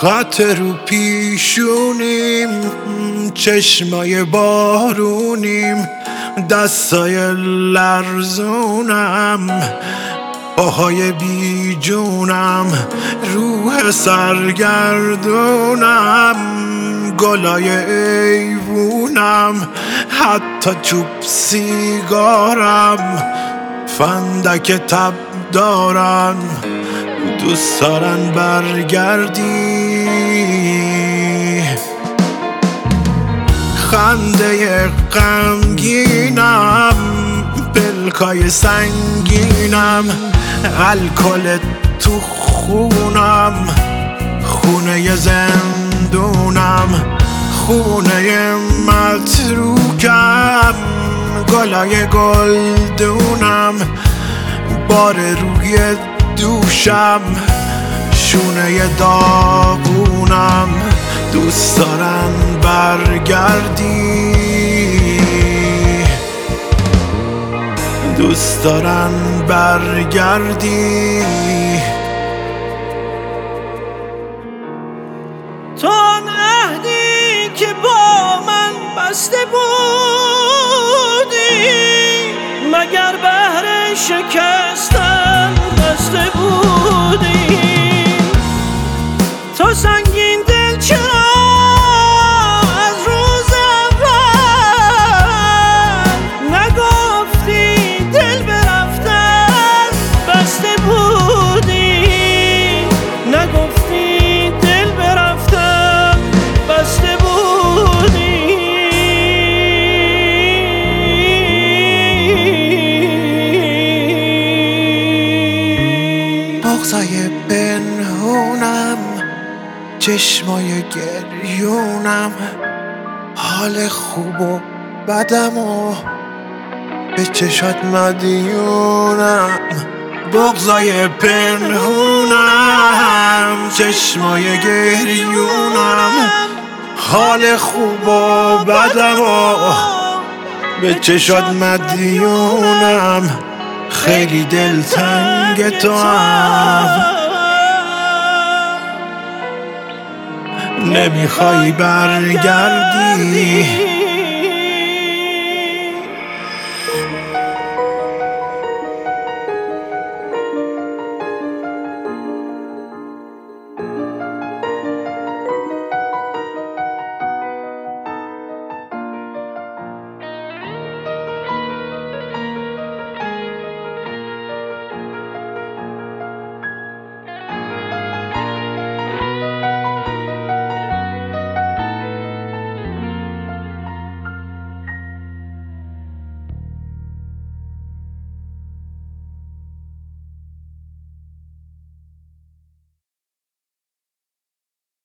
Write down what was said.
خط رو پیشونیم، چشمای بارونیم، دستای لرزونم، پاهای بی جونم، روح سرگردونم، گلای ایوونم، حتی چوب سیگارم، فندک تب دارم، دوست دارن برگردی. خنده غمگینم، پلکای سنگینم، الکل تو خونم، خونه زندونم، خونه متروکم، گلای گلدونم، بار روی دوشم، شونه داغونم، دوست دارن برگردی، دوست دارن برگردی. تو آن عهدی که با من بسته بودی، مگر بهر شکستن بسته بودی؟ تو سنگین دل چرا از روز اول نگفتی دل به رفتن بسته بودی؟ نگفتی دل به رفتن بسته بودی؟ بغضای پنهونم، چشمای گریونم، حال خوب و بدم و به چشات مدیونم. بغضای پنهونم، چشمای گریونم، حال خوب و بدم و به چشات مدیونم. خیلی دلتنگ تو هم، نمیخوای برگردی.